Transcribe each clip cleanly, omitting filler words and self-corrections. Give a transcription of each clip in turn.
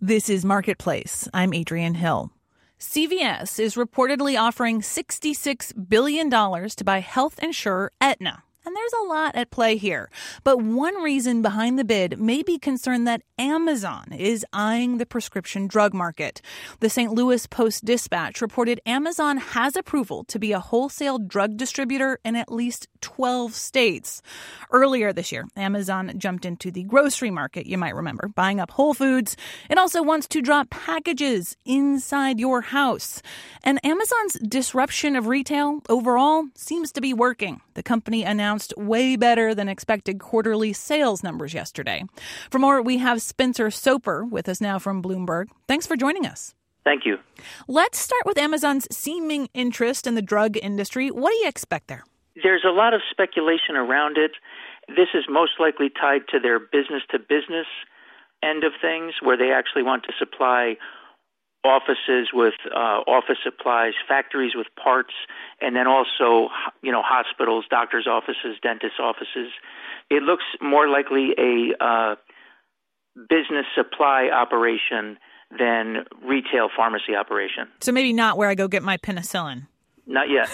This is Marketplace. I'm Adrienne Hill. CVS is reportedly offering $66 billion to buy health insurer Aetna. And there's a lot at play here. But one reason behind the bid may be concern that Amazon is eyeing the prescription drug market. The St. Louis Post-Dispatch reported Amazon has approval to be a wholesale drug distributor in at least 12 states. Earlier this year, Amazon jumped into the grocery market, you might remember, buying up Whole Foods. It also wants to drop packages inside your house. And Amazon's disruption of retail overall seems to be working. The company announced way better than expected quarterly sales numbers yesterday. For more, we have Spencer Soper with us now from Bloomberg. Thanks for joining us. Thank you. Let's start with Amazon's seeming interest in the drug industry. What do you expect there? There's a lot of speculation around it. This is most likely tied to their business-to-business end of things, where they actually want to supply offices with office supplies, factories with parts, and then also, hospitals, doctors' offices, dentist offices. It looks more likely a business supply operation than retail pharmacy operation. So maybe not where I go get my penicillin. Not yet.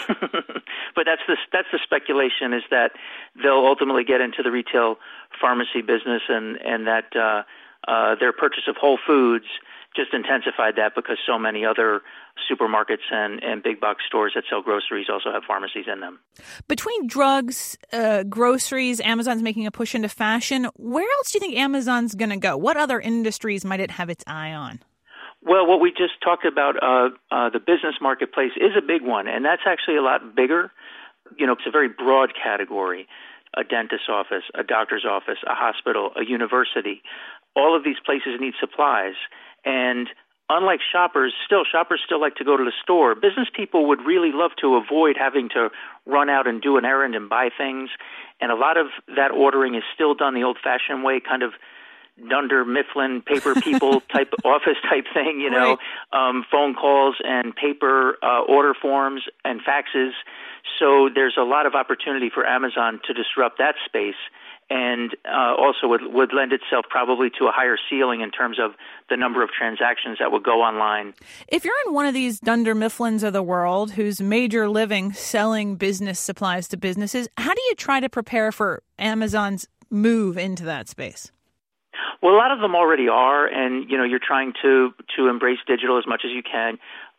But that's the speculation, is that they'll ultimately get into the retail pharmacy business, and that their purchase of Whole Foods just intensified that, because so many other supermarkets and big box stores that sell groceries also have pharmacies in them. Between drugs, groceries, Amazon's making a push into fashion. Where else do you think Amazon's going to go? What other industries might it have its eye on? Well, what we just talked about, the business marketplace is a big one, and that's actually a lot bigger. It's a very broad category: a dentist's office, a doctor's office, a hospital, a university. All of these places need supplies. And unlike shoppers still like to go to the store. Business people would really love to avoid having to run out and do an errand and buy things. And a lot of that ordering is still done the old-fashioned way, kind of Dunder Mifflin paper people type office type thing, Right. Phone calls and paper order forms and faxes. So there's a lot of opportunity for Amazon to disrupt that space. And also would lend itself probably to a higher ceiling in terms of the number of transactions that would go online. If you're in one of these Dunder Mifflins of the world whose major living selling business supplies to businesses, how do you try to prepare for Amazon's move into that space? Well, a lot of them already are, and you're trying to embrace digital as much as you can.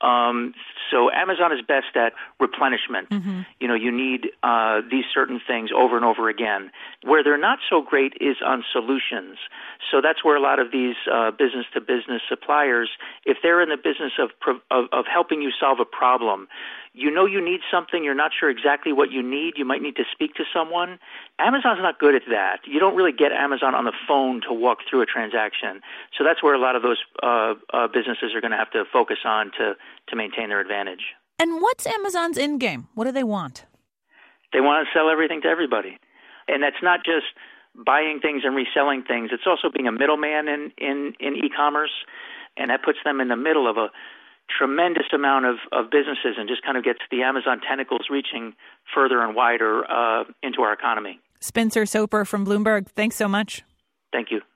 So Amazon is best at replenishment. Mm-hmm. You need these certain things over and over again. Where they're not so great is on solutions. So that's where a lot of these business-to-business suppliers, if they're in the business of helping you solve a problem, you need something, you're not sure exactly what you need, you might need to speak to someone. Amazon's not good at that. You don't really get Amazon on the phone to walk through a transaction. So that's where a lot of those businesses are going to have to focus on to maintain their advantage. And what's Amazon's end game? What do they want? They want to sell everything to everybody. And that's not just buying things and reselling things. It's also being a middleman in e-commerce, and that puts them in the middle of a tremendous amount of businesses and just kind of gets the Amazon tentacles reaching further and wider into our economy. Spencer Soper from Bloomberg, thanks so much. Thank you.